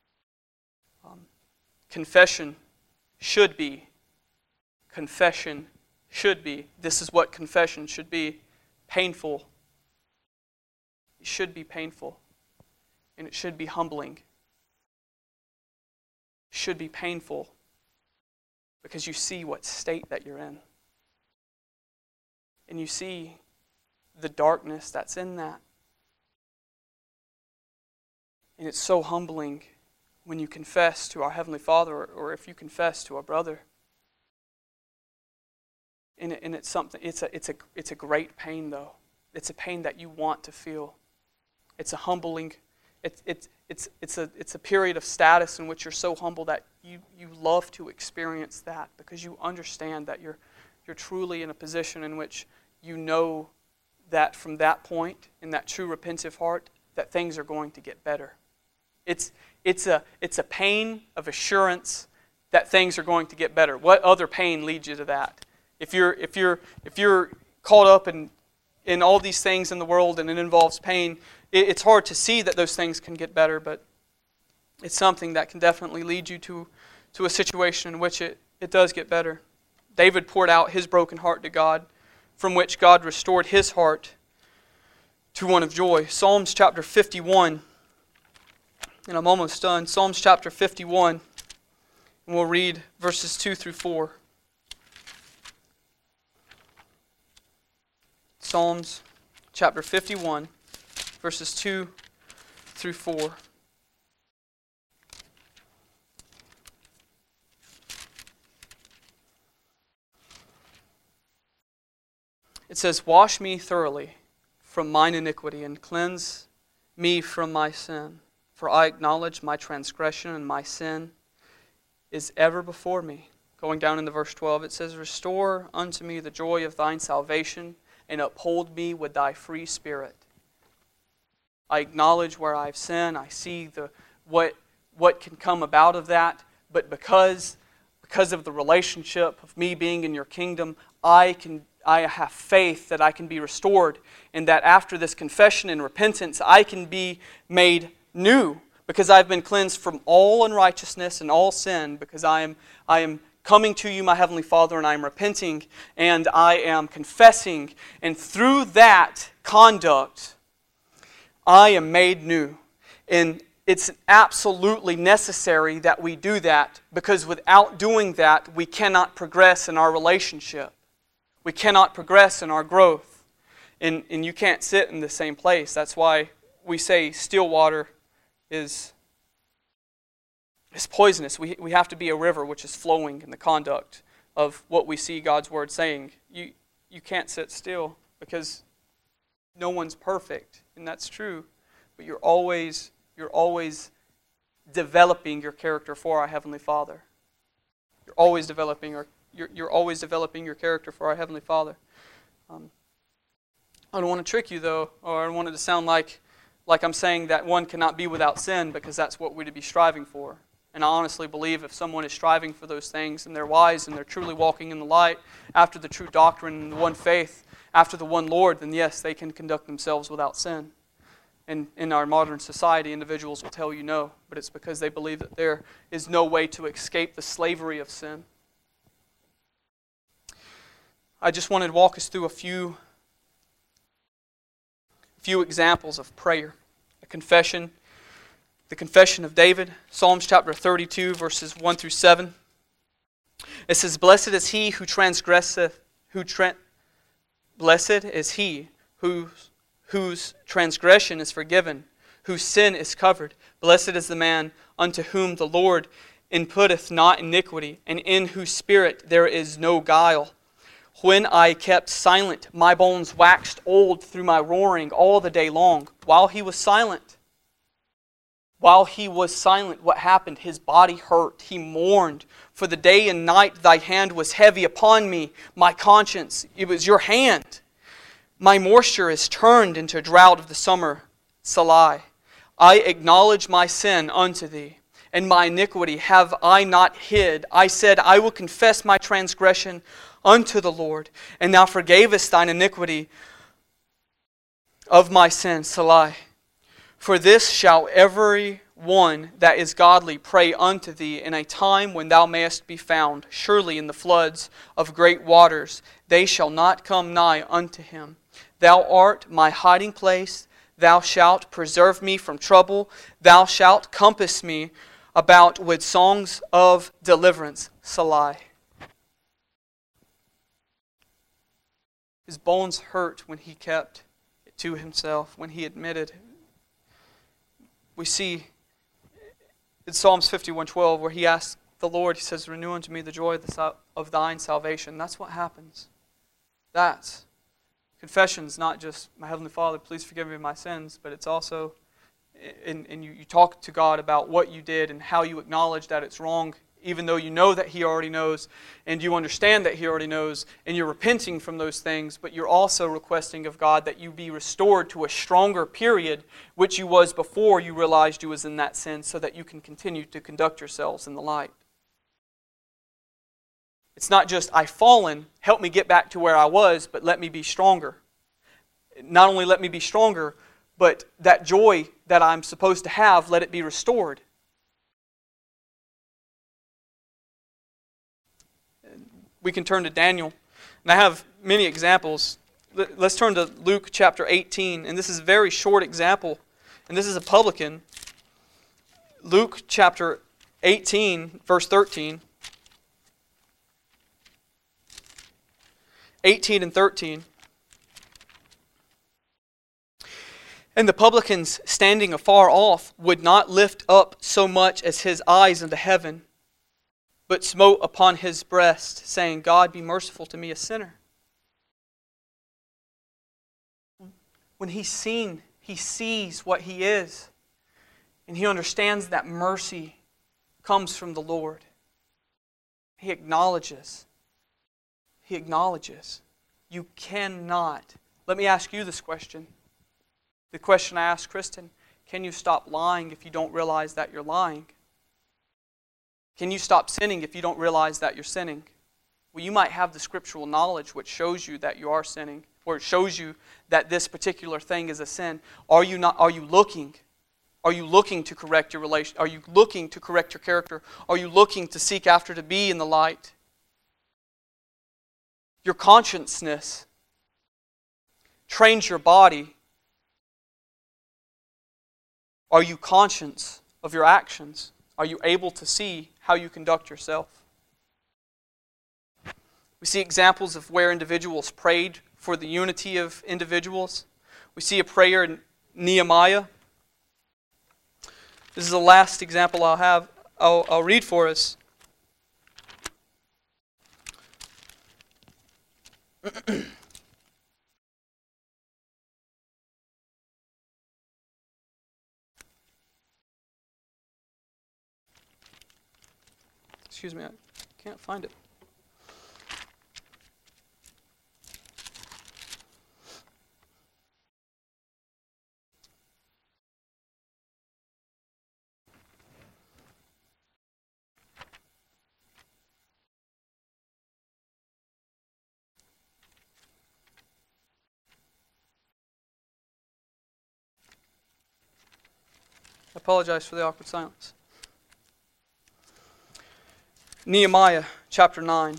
Um, confession should be. Confession should be. This is what confession should be. Painful. It should be painful. And it should be humbling. Should be painful because you see what state that you're in. And you see the darkness that's in that. And it's so humbling when you confess to our Heavenly Father, or, or if you confess to a brother. And, it, and it's something. It's a it's a it's a great pain, though. It's a pain that you want to feel. It's a humbling. It's it's it's it's a it's a period of status in which you're so humble that you, you love to experience that, because you understand that you're you're truly in a position in which you know that from that point, in that true repentive heart, that things are going to get better. It's it's a it's a pain of assurance that things are going to get better. What other pain leads you to that? If you're if you're if you're caught up in in all these things in the world and it involves pain, it, it's hard to see that those things can get better, but it's something that can definitely lead you to, to a situation in which it, it does get better. David poured out his broken heart to God, from which God restored his heart to one of joy. Psalms chapter fifty-one, and I'm almost done. Psalms chapter fifty-one, and we'll read verses two through four. Psalms chapter fifty-one, verses two through four. It says, "Wash me thoroughly from mine iniquity and cleanse me from my sin. For I acknowledge my transgression and my sin is ever before me." Going down into verse twelve, it says, "Restore unto me the joy of thine salvation and uphold me with thy free spirit." I acknowledge where I've sinned. I see the what what can come about of that. But because because of the relationship of me being in your kingdom, I can I have faith that I can be restored, and that after this confession and repentance, I can be made new, because I've been cleansed from all unrighteousness and all sin, because I am I am coming to you, my Heavenly Father, and I am repenting, and I am confessing, and through that conduct, I am made new. And it's absolutely necessary that we do that, because without doing that, we cannot progress in our relationship. We cannot progress in our growth. And, and you can't sit in the same place. That's why we say still water is, is poisonous. We, we have to be a river which is flowing in the conduct of what we see God's Word saying. You, you can't sit still, because no one's perfect, and that's true. But you're always, you're always developing your character for our Heavenly Father. You're always developing our, you're, you're always developing your character for our Heavenly Father. Um, I don't want to trick you, though, or I don't want it to sound like, like I'm saying that one cannot be without sin, because that's what we're to be striving for. And I honestly believe if someone is striving for those things, and they're wise, and they're truly walking in the light, after the true doctrine and the one faith, after the one Lord, then yes, they can conduct themselves without sin. And in our modern society, individuals will tell you no, but it's because they believe that there is no way to escape the slavery of sin. I just wanted to walk us through a few, few examples of prayer. A confession, the confession of David, Psalms chapter thirty-two, verses one through seven. It says, "Blessed is he who transgresseth, who tra- blessed is he whose whose transgression is forgiven, whose sin is covered. Blessed is the man unto whom the Lord inputteth not iniquity, and in whose spirit there is no guile. When I kept silent, my bones waxed old through my roaring all the day long." While he was silent, while he was silent, what happened? His body hurt. He mourned. "For the day and night thy hand was heavy upon me, my conscience. It was your hand. My moisture is turned into drought of the summer. Selah. I acknowledge my sin unto thee, and my iniquity have I not hid. I said, I will confess my transgression unto the Lord, and thou forgavest thine iniquity of my sin. Selah. For this shall every one that is godly pray unto thee in a time when thou mayest be found. Surely in the floods of great waters they shall not come nigh unto him. Thou art my hiding place. Thou shalt preserve me from trouble. Thou shalt compass me about with songs of deliverance." Selah. His bones hurt when he kept it to himself, when he admitted. We see in Psalms fifty-one twelve where he asks the Lord, he says, "Renew unto me the joy of thine salvation." That's what happens. That's confession's not just, "My Heavenly Father, please forgive me my sins," but it's also, and, and you, you talk to God about what you did and how you acknowledge that it's wrong, even though you know that He already knows, and you understand that He already knows, and you're repenting from those things, but you're also requesting of God that you be restored to a stronger period, which you was before you realized you was in that sin, so that you can continue to conduct yourselves in the light. It's not just, "I've fallen, help me get back to where I was, but let me be stronger." Not only let me be stronger, but that joy that I'm supposed to have, let it be restored. We can turn to Daniel, and I have many examples. Let's turn to Luke chapter eighteen, and this is a very short example, and this is a publican. Luke chapter eighteen, verse thirteen. eighteen and thirteen. "And the publicans standing afar off would not lift up so much as his eyes into heaven, but smote upon his breast, saying, God, be merciful to me, a sinner. when he's seen, he sees what he is. And he understands that mercy comes from the Lord. He acknowledges. He acknowledges. You cannot. Let me ask you this question. The question I asked Kristen, can you stop lying if you don't realize that you're lying? Can you stop sinning if you don't realize that you're sinning? Well, you might have the scriptural knowledge which shows you that you are sinning, or it shows you that this particular thing is a sin. Are you not? Are you looking? Are you looking to correct your relation? Are you looking to correct your character? Are you looking to seek after to be in the light? Your consciousness trains your body. Are you conscious of your actions? Are you able to see how you conduct yourself? We see examples of where individuals prayed for the unity of individuals. We see a prayer in Nehemiah. This is the last example I'll have. I'll, I'll read for us. Excuse me, I can't find it. I apologize for the awkward silence. Nehemiah chapter nine.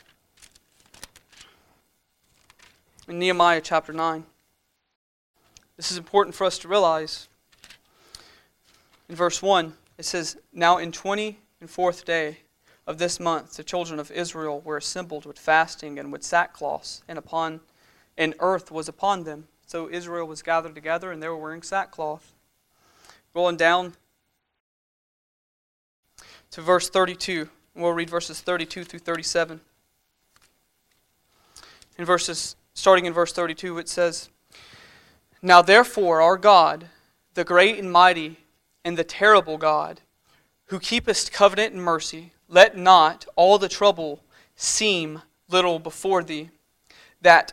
In Nehemiah chapter nine. This is important for us to realize. In verse one, it says, "Now in twenty and fourth day of this month, the children of Israel were assembled with fasting and with sackcloth, and upon and earth was upon them." So Israel was gathered together, and they were wearing sackcloth. Rolling down to verse thirty-two. We'll read verses thirty-two through thirty-seven. In verses, starting in verse thirty-two, it says, "Now therefore our God, the great and mighty and the terrible God, who keepest covenant and mercy, let not all the trouble seem little before thee, that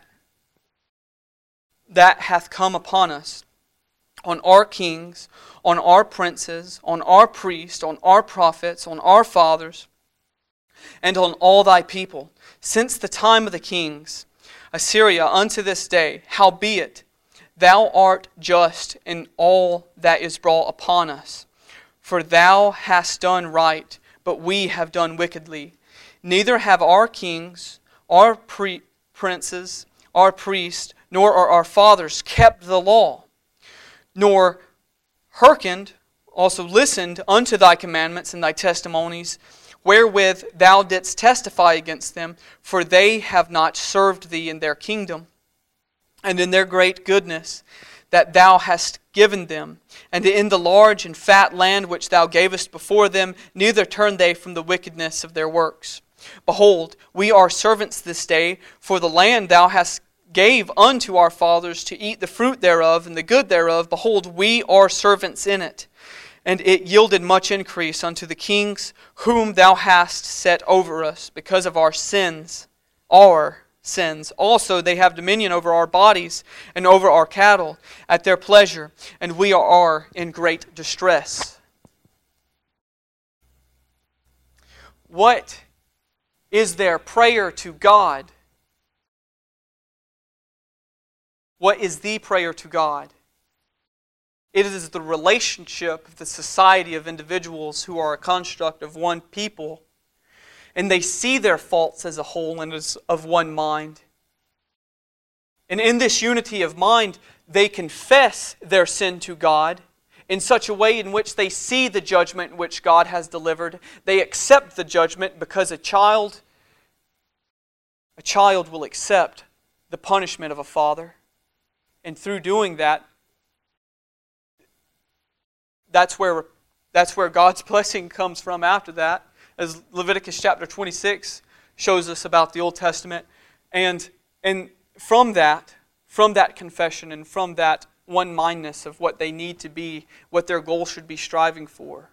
that hath come upon us, on our kings, on our princes, on our priests, on our prophets, on our fathers, and on all thy people, since the time of the kings, Assyria unto this day. Howbeit, thou art just in all that is brought upon us. For thou hast done right, but we have done wickedly. Neither have our kings, our pre- princes, our priests, nor are our fathers kept the law, nor hearkened, also listened unto thy commandments and thy testimonies, wherewith thou didst testify against them, for they have not served thee in their kingdom, and in their great goodness that thou hast given them, and in the large and fat land which thou gavest before them, neither turn they from the wickedness of their works. Behold, we are servants this day, for the land thou hast gave unto our fathers to eat the fruit thereof and the good thereof. Behold, we are servants in it. And it yielded much increase unto the kings whom thou hast set over us, because of our sins, our sins. Also they have dominion over our bodies and over our cattle at their pleasure, and we are in great distress." What is their prayer to God? What is the prayer to God? It is the relationship of the society of individuals who are a construct of one people, and they see their faults as a whole and as of one mind. And in this unity of mind, they confess their sin to God in such a way in which they see the judgment in which God has delivered. They accept the judgment because a child, a child will accept the punishment of a father. And through doing that, That's where, that's where God's blessing comes from after that, as Leviticus chapter twenty-six shows us about the Old Testament. And, and from that, from that confession and from that one-mindedness of what they need to be, what their goal should be striving for,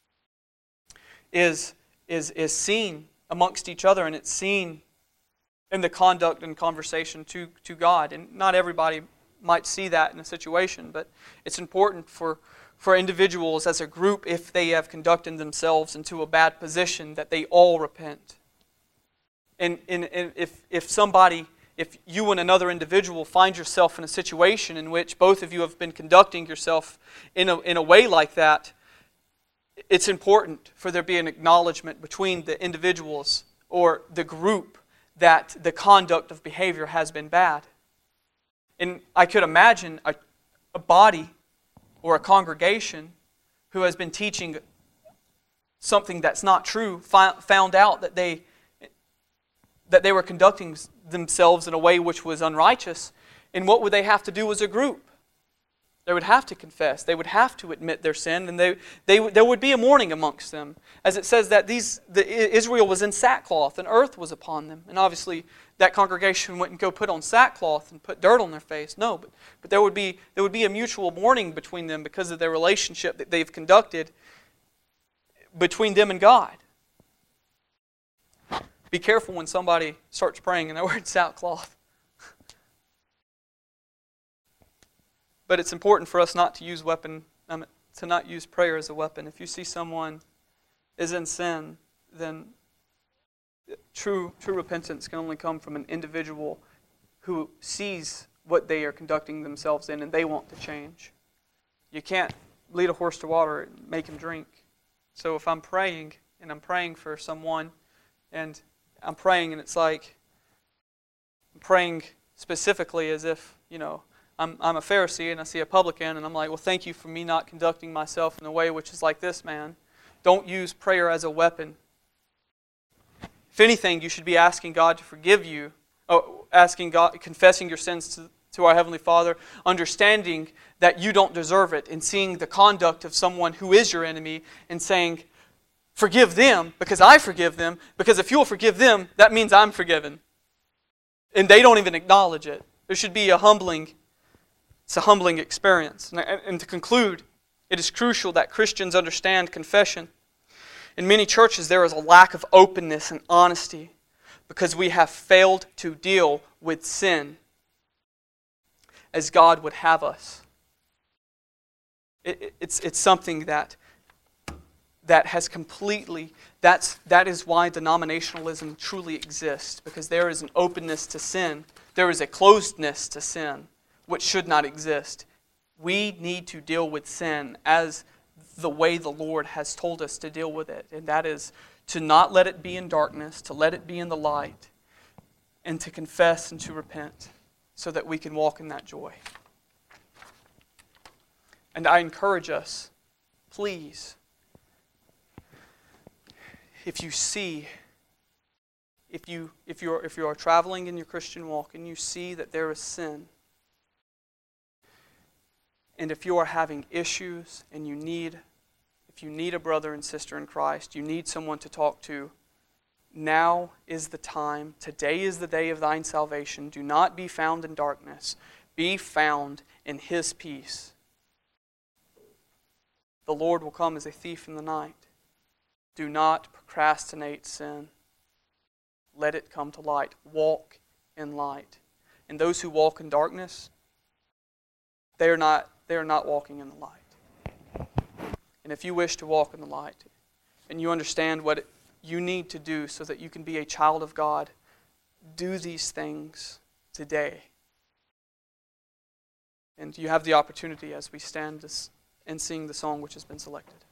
is, is, is seen amongst each other, and it's seen in the conduct and conversation to, to God. And not everybody might see that in a situation, but it's important for, for individuals as a group, if they have conducted themselves into a bad position, that they all repent. And, and, and if, if somebody, if you and another individual find yourself in a situation in which both of you have been conducting yourself in a, in a way like that, it's important for there be an acknowledgement between the individuals or the group that the conduct of behavior has been bad. And I could imagine a, a body or a congregation who has been teaching something that's not true, fi- found out that they that they were conducting themselves in a way which was unrighteous, and what would they have to do as a group? They would have to confess. They would have to admit their sin, and they, they, there would be a mourning amongst them. As it says that these the, Israel was in sackcloth, and earth was upon them. And obviously, that congregation wouldn't go put on sackcloth and put dirt on their face. No, but, but there would be there would be a mutual mourning between them because of their relationship that they've conducted between them and God. Be careful when somebody starts praying and they're wearing sackcloth. But it's important for us not to use weapon, um, to not use prayer as a weapon. If you see someone is in sin, then true true repentance can only come from an individual who sees what they are conducting themselves in and they want to change. You can't lead a horse to water and make him drink. So if I'm praying and I'm praying for someone and I'm praying and it's like I'm praying specifically as if, you know, I'm, I'm a Pharisee and I see a publican and I'm like, well, thank you for me not conducting myself in a way which is like this man. Don't use prayer as a weapon. If anything, you should be asking God to forgive you, oh, asking God, confessing your sins to, to our Heavenly Father, understanding that you don't deserve it, and seeing the conduct of someone who is your enemy and saying, forgive them because I forgive them, because if you'll forgive them, that means I'm forgiven. And they don't even acknowledge it. There should be a humbling It's a humbling experience. And, and to conclude, it is crucial that Christians understand confession. In many churches, there is a lack of openness and honesty because we have failed to deal with sin as God would have us. It, it, it's, it's something that, that has completely, that's, that is why denominationalism truly exists, because there is an openness to sin. There is a closedness to sin, which should not exist. We need to deal with sin as the way the Lord has told us to deal with it. And that is to not let it be in darkness, to let it be in the light, and to confess and to repent so that we can walk in that joy. And I encourage us, please, if you see, if you if you're if you are traveling in your Christian walk and you see that there is sin, and if you are having issues and you need, if you need a brother and sister in Christ, you need someone to talk to, now is the time. Today is the day of thine salvation. Do not be found in darkness. Be found in His peace. The Lord will come as a thief in the night. Do not procrastinate sin. Let it come to light. Walk in light. And those who walk in darkness, they are not They are not walking in the light. And if you wish to walk in the light, and you understand what you need to do so that you can be a child of God, do these things today. And you have the opportunity as we stand and sing the song which has been selected.